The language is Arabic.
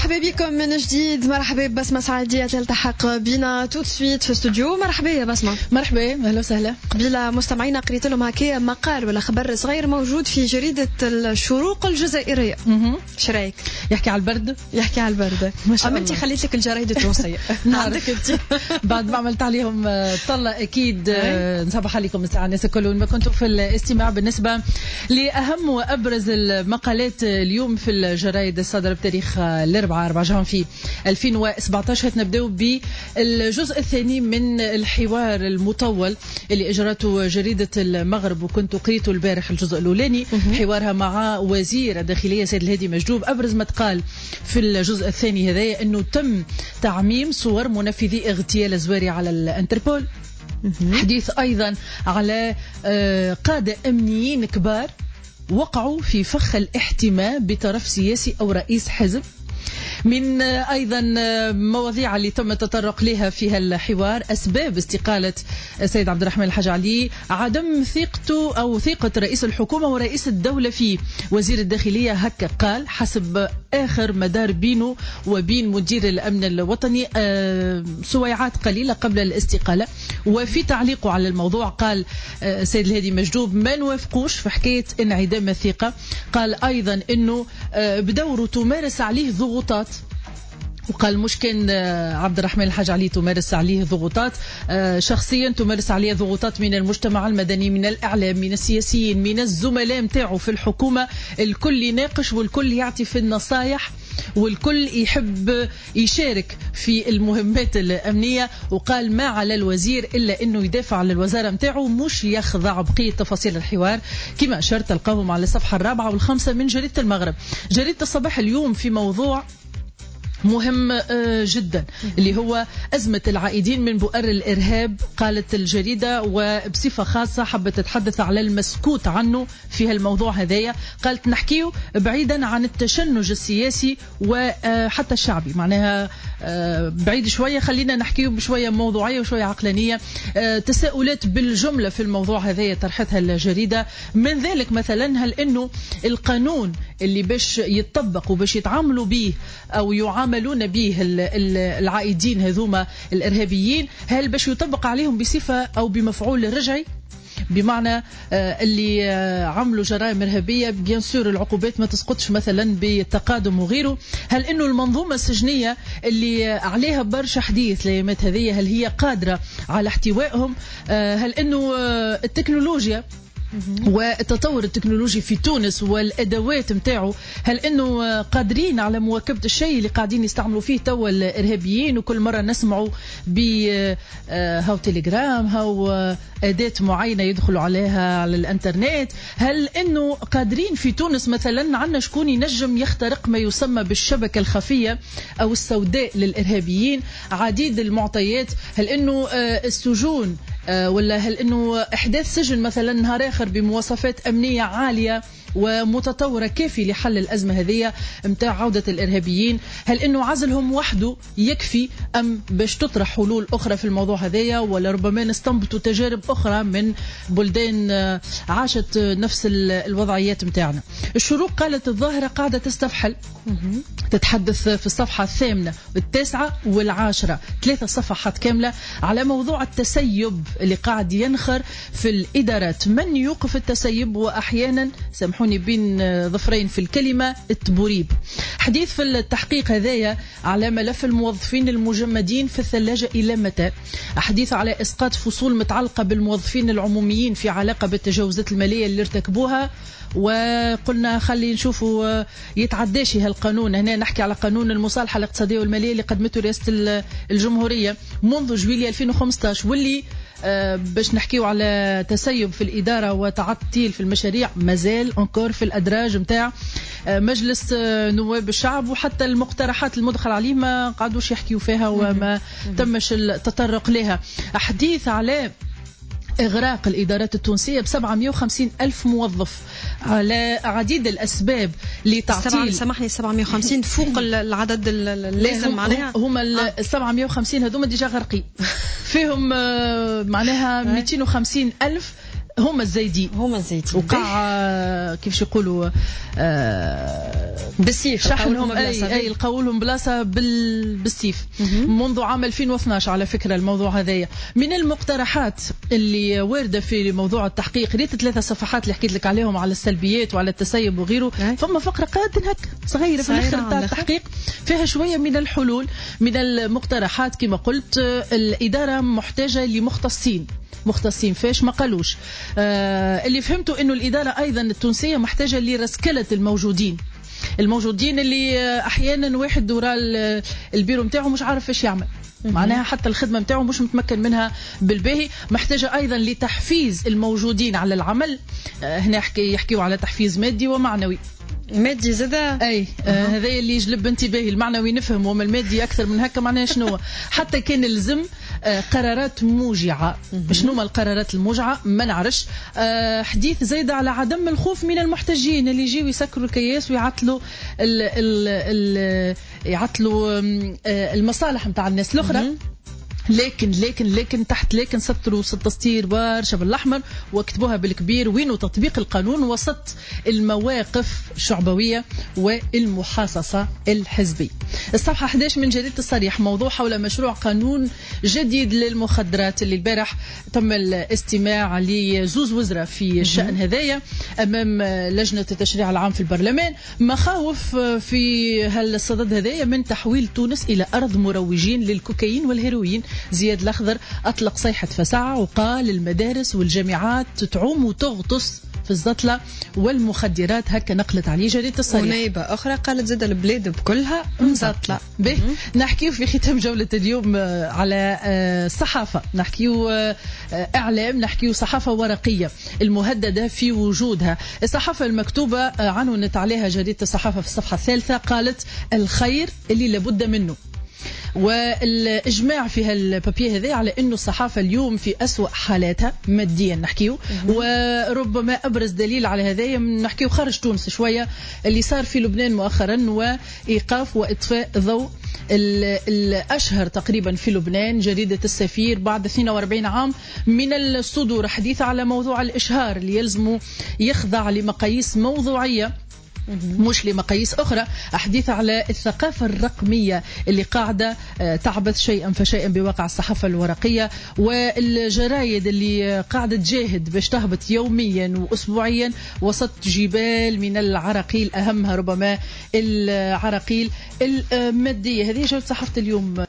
مرحبا بكم من جديد. مرحبا ببسمة سعيدية تلتحق بنا تو سويت في استوديو. مرحبا يا بسمة. مرحبا، اهلا وسهلا. قبيله مستمعينا قريت لهم هكايا مقال ولا خبر صغير موجود في جريدة الشروق الجزائرية. شرايك؟ يحكي على البرد. يحكي على البرد. أما انت خليت لك الجرايد التونسية عندك انت بعد ما عملت عليهم طلة اكيد. نصبح عليكم الساعة الناس الكل وين ما كنتوا في الاستماع. بالنسبة لأهم وأبرز المقالات اليوم في الجرايد الصادرة بتاريخ الأربعاء 4 جانفي 2017 نبدأ بالجزء الثاني من الحوار المطول اللي اجرته جريدة المغرب، وكنت قريته البارح الجزء الاولاني، حوارها مع وزير الداخلية سيد الهادي مجدوب. ابرز ما تقال في الجزء الثاني هذا انه تم تعميم صور منفذي اغتيال الزواري على الانتربول. حديث ايضا على قادة امنيين كبار وقعوا في فخ الاحتماء بطرف سياسي او رئيس حزب. من أيضا مواضيع اللي تم التطرق لها فيها الحوار أسباب استقالة سيد عبد الرحمن الحاج علي، عدم ثقته أو ثقة رئيس الحكومة ورئيس الدولة فيه. وزير الداخلية هكا قال حسب آخر مدار بينه وبين مدير الأمن الوطني سويعات قليلة قبل الاستقالة. وفي تعليقه على الموضوع قال سيد الهادي مجدوب ما نوافقوش في حكاية انعدام الثقة. قال أيضا أنه بدوره تمارس عليه ضغوطات، وقال مش كان عبد الرحمن الحاج علي تمارس عليه ضغوطات شخصيا، تمارس عليه ضغوطات من المجتمع المدني، من الإعلام، من السياسيين، من الزملاء متاعه في الحكومة. الكل يناقش والكل يعطي في النصايح والكل يحب يشارك في المهمات الأمنية. وقال ما على الوزير إلا أنه يدافع عن الوزارة متاعه، مش يخضع بقية تفاصيل الحوار كما أشرت تلقاهم على الصفحة 4 و5 من جريدة المغرب. جريدة الصباح اليوم في موضوع مهم جدا اللي هو أزمة العائدين من بؤر الإرهاب. قالت الجريدة وبصفة خاصة حبت تتحدث على المسكوت عنه في هالموضوع هذايا. قالت نحكيه بعيدا عن التشنج السياسي وحتى الشعبي، معناها بعيد شوية، خلينا نحكيه بشوية موضوعية وشوية عقلانية. تساؤلات بالجملة في الموضوع هذايا طرحتها الجريدة. من ذلك مثلا هل إنه القانون اللي باش يتطبق وباش يتعاملوا به أو يعاملون به العائدين هذوما الإرهابيين، هل باش يطبق عليهم بصفة أو بمفعول رجعي؟ بمعنى اللي عملوا جرائم إرهابية بيان سور العقوبات ما تسقطش مثلا بالتقادم وغيره. هل إنه المنظومة السجنية اللي عليها برشا حديث الأيامات هذه هل هي قادرة على احتوائهم؟ هل إنه التكنولوجيا والتطور التكنولوجي في تونس والأدوات متاعه هل أنه قادرين على مواكبة الشيء اللي قاعدين يستعملوا فيه توا الإرهابيين؟ وكل مرة نسمعوا هاو تيليجرام هاو أداة معينة يدخلوا عليها على الانترنت. هل أنه قادرين في تونس مثلا عنا شكون ينجم يخترق ما يسمى بالشبكة الخفية أو السوداء للإرهابيين؟ عديد المعطيات. هل أنه السجون ولا هل أنه إحداث سجن مثلا نهار آخر بمواصفات أمنية عالية ومتطورة كافي لحل الأزمة هذه متاع عودة الإرهابيين؟ هل أنه عزلهم وحده يكفي أم باش تطرح حلول أخرى في الموضوع هذايا؟ ولا ربما نستنبطوا تجارب أخرى من بلدان عاشت نفس الوضعيات متاعنا؟ الشروق قالت الظاهرة قاعدة تستفحل، تتحدث في الصفحة 8 و9 و10 3 صفحات كاملة على موضوع التسيب اللي قاعد ينخر في الإدارات. من يوقف التسيب؟ وأحيانا سامحوني بين ظفرين في الكلمة التبوريب. حديث في التحقيق هذايا على ملف الموظفين المجمدين في الثلاجة إلى متى؟ حديث على إسقاط فصول متعلقة بالموظفين العموميين في علاقة بالتجاوزات المالية اللي ارتكبوها. وقلنا خلي نشوفوا يتعداش هالقانون. هنا نحكي على قانون المصالحة الاقتصادية والمالية اللي قدمته رئاسة الجمهورية منذ جويلية 2015 واللي باش نحكيو على تسيب في الإدارة وتعطيل في المشاريع مازال انكور في الأدراج متاع مجلس نواب الشعب، وحتى المقترحات المدخل عليه ما قعدوش يحكيوا فيها وما تمش التطرق لها. حديث على إغراق الإدارات التونسية ب750 ألف موظف على عديد الأسباب لتعطيل. سامحني 750 فوق العدد اللازم عليها. هم ال 750 هذوما ديجا غرقين فيهم معناها 250 ألف هم الزايدين. وقع كيفاش يقولوا بالسيف شحنهم أي لقولهم بلاصة بالسيف منذ عام 2012 على فكرة. الموضوع هذايا من المقترحات اللي واردة في موضوع التحقيق. قريت 3 صفحات اللي حكيت لك عليهم على السلبيات وعلى التسيب وغيره. فما فقرة قادن هك صغيرة في الآخر بتاع التحقيق فيها شوية من الحلول من المقترحات. كما قلت الإدارة محتاجة مختصين فيش ما قالوش. اللي فهمته انه الإدارة ايضا التونسية محتاجة لرسكلة الموجودين اللي احيانا واحد وراء البيرو متاعه مش عارف ايش يعمل، معناها حتى الخدمة متاعه مش متمكن منها بالباهي. محتاجة ايضا لتحفيز الموجودين على العمل. هنا يحكيوا على تحفيز مادي ومعنوي. مادي زاده اي هذا اللي يجلب انتباهي. المعنوي نفهم، وما المادي اكثر من هكا معناها شنو. حتى كان لزم قرارات موجعه. شنو ما القرارات الموجعه ما نعرفش. حديث زايد على عدم الخوف من المحتجين اللي يجيو يسكروا الكياس ويعطلوا يعطلوا المصالح نتاع الناس الاخرى. لكن تحت لكن سطروا 6 سطير برشا بالاحمر وكتبوها بالكبير. وينو تطبيق القانون وسط المواقف الشعبويه والمحاصصه الحزبيه. الصفحه 11 من جريده الصريح موضوع حول مشروع قانون جديد للمخدرات اللي البارح تم الاستماع لزوز وزراء في الشأن هذايا امام لجنه التشريع العام في البرلمان. مخاوف في هالصدد هذايا من تحويل تونس الى ارض مروجين للكوكايين والهيروين. زياد الأخضر أطلق صيحة فساعة وقال المدارس والجامعات تعوم وتغطس في الزطلة والمخدرات. هكا نقلت عليه جريدة الصريح. ونايبة أخرى قالت زاد البلاد بكلها مزطلة. به نحكيو في ختام جولة اليوم على الصحافة. نحكيو إعلام، نحكيو صحافة ورقية المهددة في وجودها. الصحافة المكتوبة عنونت عليها جريدة الصحافة في الصفحة 3 قالت الخير اللي لابد منه. والإجماع في هالبابيه هذا على أنه الصحافة اليوم في أسوأ حالاتها ماديا نحكيه. وربما أبرز دليل على هذا نحكيه خارج تونس شوية اللي صار في لبنان مؤخرا وإيقاف وإطفاء ضوء الأشهر تقريبا في لبنان جريدة السفير بعد 42 عام من الصدور. حديث على موضوع الإشهار اللي يلزم يخضع لمقاييس موضوعية مش لمقاييس أخرى. أحديث على الثقافة الرقمية اللي قاعدة تعبث شيئا فشيئا بواقع الصحافة الورقية، والجرايد اللي قاعدة تجاهد باش تهبط يوميا وأسبوعيا وسط جبال من العراقيل، أهمها ربما العراقيل المادية. هذه جولة صحافة اليوم.